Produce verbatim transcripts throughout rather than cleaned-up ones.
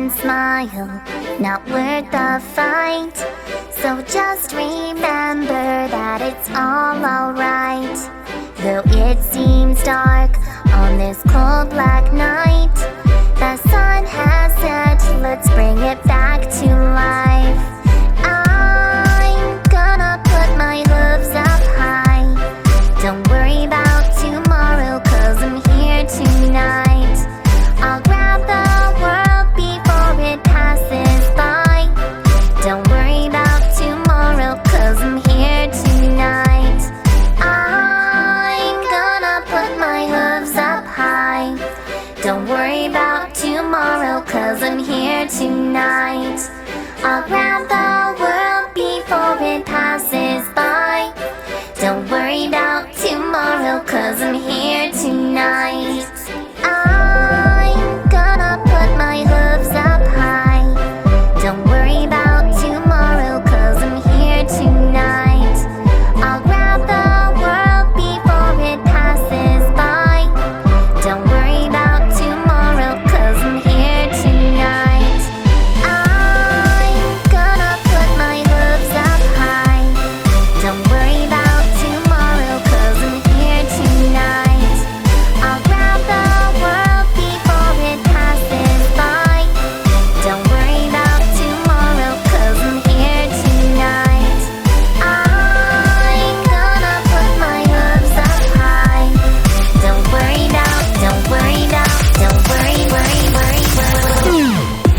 and smile, not worth the fight. So just remember that it's all alright. Though it seems dark on this cold black night, the sun has set, let's bring it back to life. I'm gonna put my hooves up high. Don't worry about tomorrow, cause I'm here tonight. I'll grab the world before it passes by. Don't worry about tomorrow, cause I'm here tonight. I'm gonna put my hooves up high. Don't worry about tomorrow, cause I'm here tonight. I'll grab the world before it passes by. Don't worry about tomorrow, cause I'm here tonight. I'm gonna put my hooves up high. Don't worry about tomorrow, cause I'm here tonight. I'll grab the world before it passes by. Don't worry about tomorrow, cause I'm here tonight. I'm gonna put my hooves up high. Don't worry about tomorrow, cause I'm here tonight. I'll grab the world before it passes by. Don't worry about tomorrow, cause I'm here tonight. I'm gonna put my hooves up high. Don't worry about, don't worry about, don't worry, worry, worry, worry.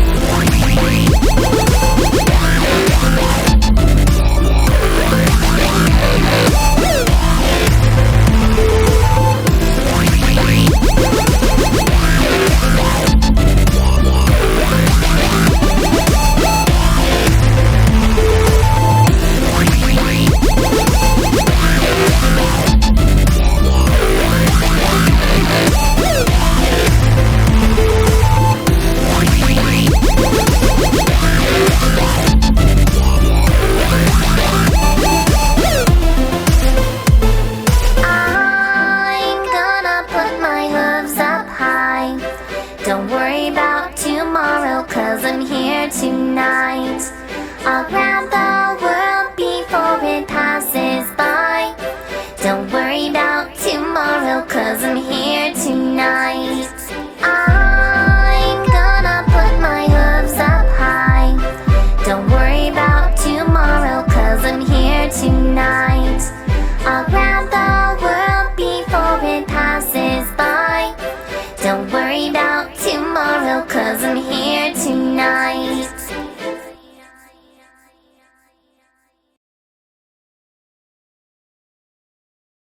I'm gonna put my hooves up high. Don't worry about tomorrow, cause I'm here tonight. I'll grab the world before it passes by. Don't worry about tomorrow, cause I'm here